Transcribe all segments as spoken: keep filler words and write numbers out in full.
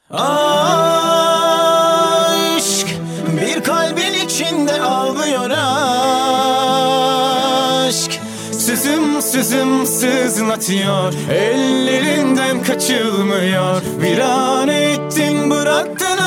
Aşk bir kalbin içinde ağlıyor aşk. Sızım sızım sızlatıyor, ellerinden kaçılmıyor. Viran ettin bıraktın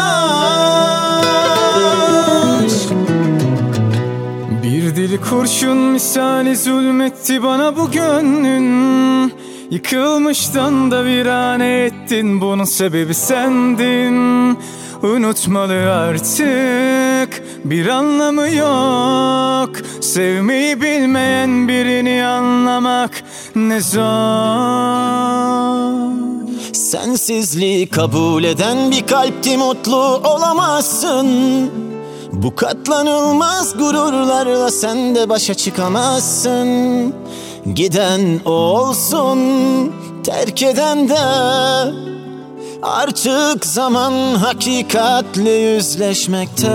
aşk. Bir deli kurşun misali zulmetti bana bu gönlün. Yıkılmıştan da virane ettin, bunun sebebi sendin. Unutmalı artık, bir anlamı yok. Sevmeyi bilmeyen birini anlamak ne zor. Sensizliği kabul eden bir kalpti, mutlu olamazsın. Bu katlanılmaz gururlarla sen de başa çıkamazsın. Giden o olsun, terk eden de. Artık zaman hakikatle yüzleşmekte.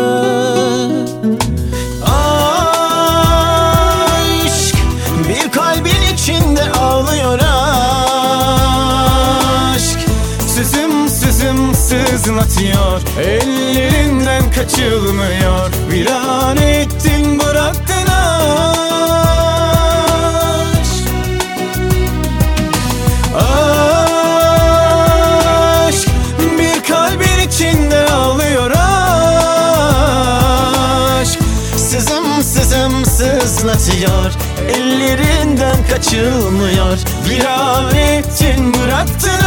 Aşk bir kalbin içinde ağlıyor aşk. Sızım sızım sızlatıyor, ellerinden kaçılmıyor. Viran ettin bıraktın aşk. Aşk bir kalbin içinde ağlıyor aşk. Sızım sızım sızlatıyor, ellerinden kaçılmıyor. Viran ettin bıraktın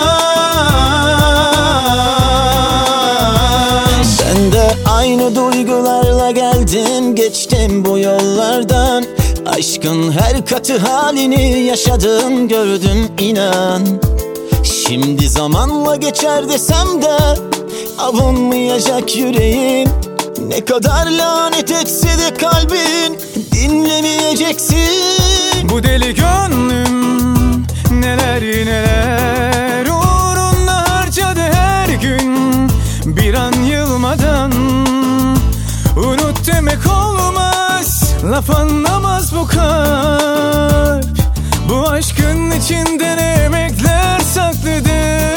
aşk. Ben de aynı duygularla geldim geçtim bu yollardan. Aşkın her katı halini yaşadım gördüm inan. Şimdi zamanla geçer desem de avunmayacak yüreğim. Ne kadar lanet etse de kalbin dinlemeyeceksin. Bu deli gönlüm neler neler uğruna harcadı her gün. Bir an yılmadan unut demek olmaz. Laf anlamaz bu kalp. Bu aşkın içinde ne emekler saklıdır.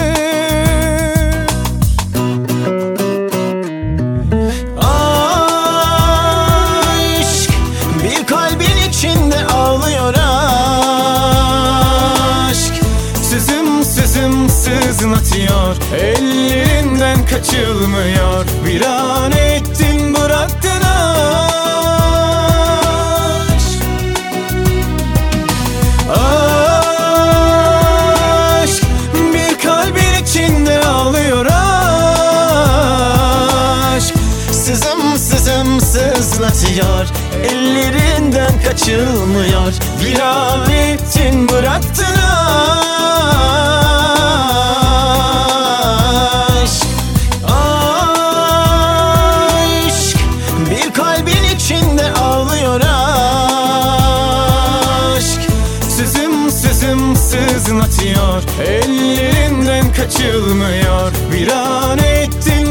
Aşk bir kalbin içinde ağlıyor aşk. Sızım sızım sızlatıyor, ellerinden kaçılmıyor. Viran ettin bıraktın aşk. Aşk bir kalbin içinde ağlıyor aşk. Sızım sızım sızlatıyor, ellerinden kaçılmıyor. Viran ettin bıraktın aşk. Aşk bir kalbin içinde ağlıyor aşk. Sızım sızım sızlatıyor, ellerinden kaçılmıyor. Viran ettin